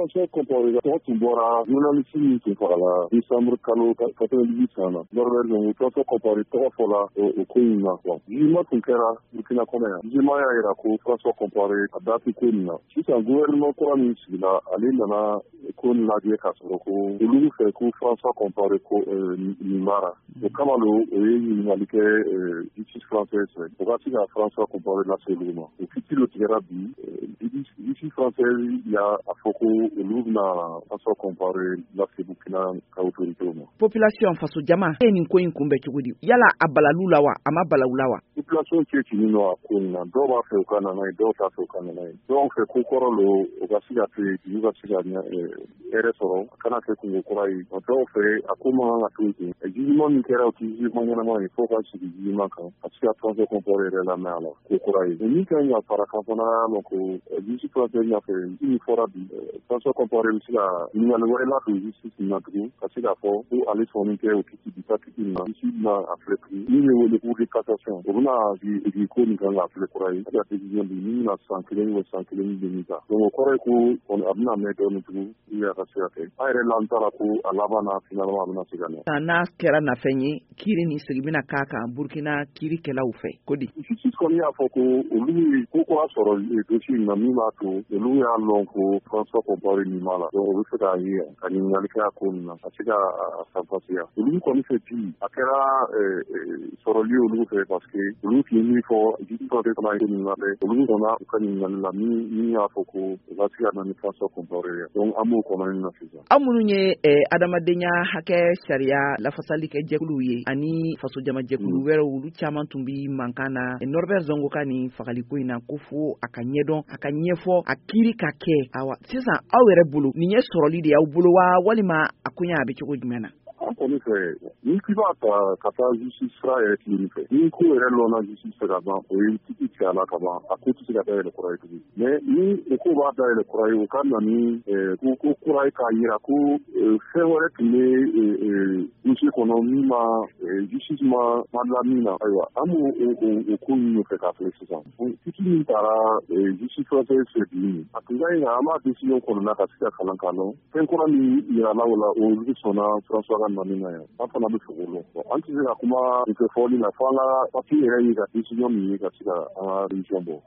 François Compaoré tun bɔra journaliste min tun fagala décembre kalo 98 san na Norbert François Compaoré tɔgɔ fɔla o ko in na jugement tun kɛra Burkina kɔnɔ yan jugement y'a jira ko François Compaoré a dati ko nin na sisan gouvernement kura min sigila ale nana ko nin lajɛ k'a sɔrɔ ko olu fɛ ko François Compaoré ko nin mara o kama lo o ye ɲininkali kɛ justice française fɛ o ka se ka François Compaoré lase olu ma o kiitilo tigɛra bi justice française y'a fɔ ko olu bɛna François Compaoré lase Burkina ka autorité ma. Population faso jama e nin ko in kunbɛ cogo di yala a balalu la wa a ma balalu la wa? Population cɛ ci nin a ko nin na dɔw b'a fɛ u ka nana ye dɔw t'a fɛ u ka nana ye dɔw fɛ ko kɔrɔ lo o ka se ka to yen u ka se ka hɛrɛ sɔrɔ a kana kɛ kungo kura ye dɔw fɛ a ko man kan ka to ten jugement min kɛra o tɛ jugement ɲɛnama ye fo ka sigi jugement kan a se ka François Compaoré yɛrɛ lamɛn a la ko kura ye min kan ka fara kan fana y'a mɛn ko justice française y'a fɛ min fɔra bi François Compaoré bɛ se ka ɲininkali wɛrɛ ladon justice na tugun ka se k'a fɔ ko ale sɔnni kɛ o kiti bi ta kiti na justice bɛna a filɛ tugun min bɛ wele pour cassation o bɛna jigi ko nin kan ka filɛ kura ye a ka décision bi min bɛna san kelen ou san kelen ni demi ta donc o kɔrɔ ye ko a bɛna mɛn dɔɔnin tugun a ka se ka kɛ a yɛrɛ la an taara ko a laban na finalement a bɛna se ka na. N'a kɛra nafɛn ye kiiri ni sigi bɛna k'a kan Burkina kiirikɛlaw fɛ ko di. Justice kɔni y'a fɔ ko olu ye ko kura sɔrɔ dossier in na min b'a to olu y'a lɔn ko François Compaoré nin b'a la donc o bɛ se k'a ye ka ɲininkali kɛ a ko nin na ka se ka sanfasiya olu kɔni fɛ bi a kɛra sɔrɔli olu fɛ parce que olu tun ye min fɔ justice kɔni fana ye nin labɛn olu donna u ka ɲininkali la min y'a fɔ ko u ka se ka na ni François Compaoré ye donc an b'o kɔnɔ nin na sisan. Aw minnu ye adamadenya hakɛ sariya lafasali kɛ jɛkuluw ye ani faso jama jɛkulu wɛrɛw olu caman tun bi mankan na Norbert Zongo ka nin fagaliko in na ko fo a ka ɲɛdɔn a ka ɲɛfɔ a kiiri ka kɛ awa sisan aw yɛrɛ bolo nin ye sɔrɔli de y'aw bolo wa walima a koɲa a bɛ cogo jumɛn na? An kɔni fɛ ni k'i b'a ta ka taa justice sira yɛrɛ tiɲɛni fɛ ni ko yɛrɛ lɔnna justice fɛ ka ban o ye tigi tigɛ a la ka ban a ko tɛ se ka dayɛlɛ kura ye tugun mais ni o ko b'a dayɛlɛ kura ye o ka na ni ko kura ye k'a yira ko fɛn wɛrɛ tun bɛ dossier kɔnɔ min ma justice ma la min na ayiwa an b'o ko ɲini fɛ k'a filɛ sisan tigi min taara justice française fɛ bi a tun ka ɲi an b'a décision kɔnɔna ka se ka kalan k'a lɔn fɛn kura min yirala o la olu sɔnna François ka nani na yan an fana bɛ fɛ k'o lɔn an tɛ se ka kuma kunfɛ fɔli la fo an ka papier yɛrɛ ye ka décision min ye ka se ka an ka révision bɔ.